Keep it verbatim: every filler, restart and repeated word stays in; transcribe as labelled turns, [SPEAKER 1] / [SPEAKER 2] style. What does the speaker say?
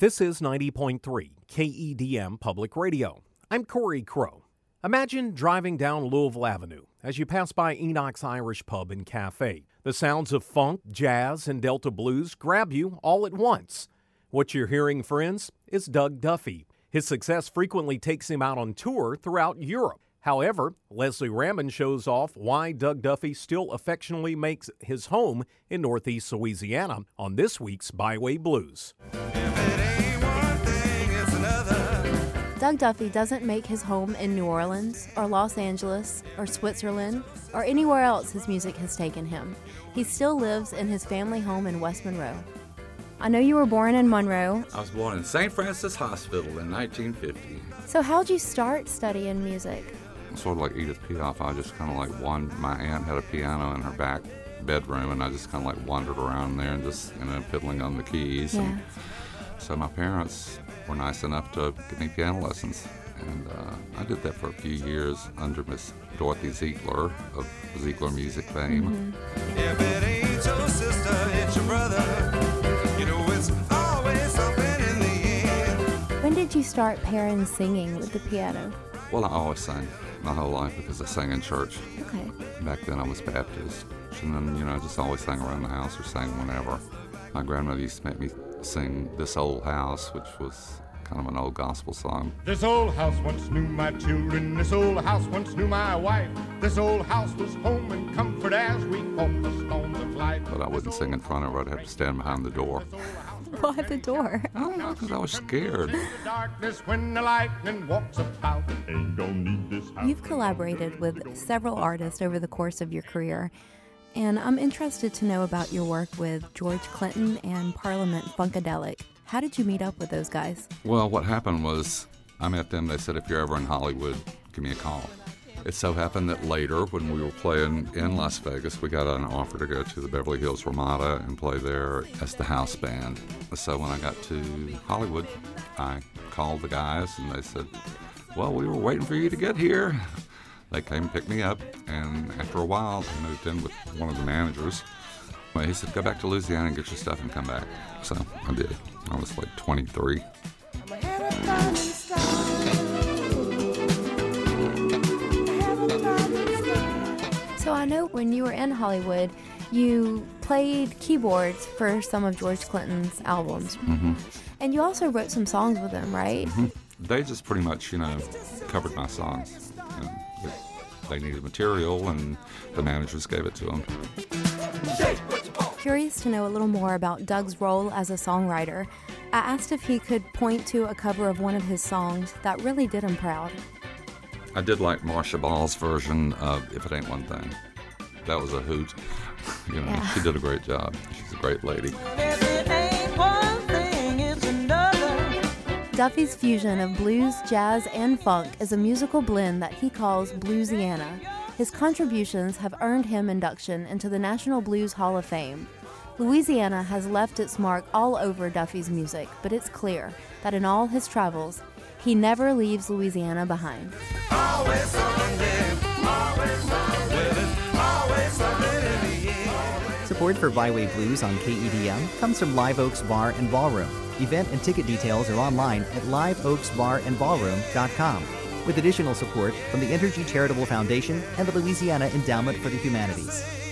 [SPEAKER 1] This is ninety point three K E D M Public Radio. I'm Corey Crow. Imagine driving down Louisville Avenue as you pass by Enoch's Irish Pub and Cafe. The sounds of funk, jazz, and Delta blues grab you all at once. What you're hearing, friends, is Doug Duffy. His success frequently takes him out on tour throughout Europe. However, Leslie Ramon shows off why Doug Duffy still affectionately makes his home in Northeast Louisiana on this week's Byway Blues.
[SPEAKER 2] Doug Duffy doesn't make his home in New Orleans or Los Angeles or Switzerland or anywhere else his music has taken him. He still lives in his family home in West Monroe. I know you were born in Monroe.
[SPEAKER 3] I was born in Saint Francis Hospital in nineteen fifty.
[SPEAKER 2] So how'd you start studying music?
[SPEAKER 3] Sort of like Edith Piaf, I just kind of like wandered. My aunt had a piano in her back bedroom, and I just kind of like wandered around there and just, you know, fiddling on the keys.
[SPEAKER 2] Yeah.
[SPEAKER 3] And so my parents were nice enough to give me piano lessons, and uh, I did that for a few years under Miss Dorothy Ziegler of Ziegler Music fame.
[SPEAKER 2] Mm-hmm.
[SPEAKER 4] If it ain't your sister, it's your brother. You know it's always something in the end.
[SPEAKER 2] When did you start pairing singing with the piano?
[SPEAKER 3] Well, I always sang my whole life because I sang in church.
[SPEAKER 2] Okay.
[SPEAKER 3] Back then I was Baptist, and then, you know, I just always sang around the house or sang whenever. My grandmother used to make me sing This Old House, which was kind of an old gospel song.
[SPEAKER 5] This old house once knew my children, this old house once knew my wife. This old house was home and comfort as we fought the storms of life.
[SPEAKER 3] But I wouldn't sing in front of her, I'd have to stand behind the door.
[SPEAKER 2] Why the door?
[SPEAKER 3] I don't know, because I was scared.
[SPEAKER 5] In the darkness when the lightning walks about, ain't gonna need this house.
[SPEAKER 2] You've collaborated with several artists over the course of your career, and I'm interested to know about your work with George Clinton and Parliament Funkadelic. How did you meet up with those guys?
[SPEAKER 3] Well, what happened was I met them. They said, if you're ever in Hollywood, give me a call. It so happened that later, when we were playing in Las Vegas, we got an offer to go to the Beverly Hills Ramada and play there as the house band. So when I got to Hollywood, I called the guys and they said, well, we were waiting for you to get here. They came and picked me up, and after a while, I moved in with one of the managers. Well, he said, go back to Louisiana and get your stuff and come back. So I did. I was like twenty-three.
[SPEAKER 2] So I know when you were in Hollywood, you played keyboards for some of George Clinton's albums.
[SPEAKER 3] Mm-hmm.
[SPEAKER 2] And you also wrote some songs with him, right?
[SPEAKER 3] Mm-hmm. They just pretty much, you know, covered my songs. You know, they, they needed material, and the managers gave it to them.
[SPEAKER 2] Curious to know a little more about Doug's role as a songwriter, I asked if he could point to a cover of one of his songs that really did him proud.
[SPEAKER 3] I did like Marcia Ball's version of If It Ain't One Thing. That was a hoot. You know,
[SPEAKER 2] Yeah.
[SPEAKER 3] she did a great job. She's a great lady.
[SPEAKER 4] If it ain't one thing, it's another.
[SPEAKER 2] Duffy's fusion of blues, jazz, and funk is a musical blend that he calls Bluesiana. His contributions have earned him induction into the National Blues Hall of Fame. Louisiana has left its mark all over Duffy's music, but it's clear that in all his travels, he never leaves Louisiana behind.
[SPEAKER 4] Always something there, always something with it, always something in the end.
[SPEAKER 6] Support for Byway Blues on K E D M comes from Live Oaks Bar and Ballroom. Event and ticket details are online at live oaks bar and ballroom dot com, with additional support from the Entergy Charitable Foundation and the Louisiana Endowment for the Humanities.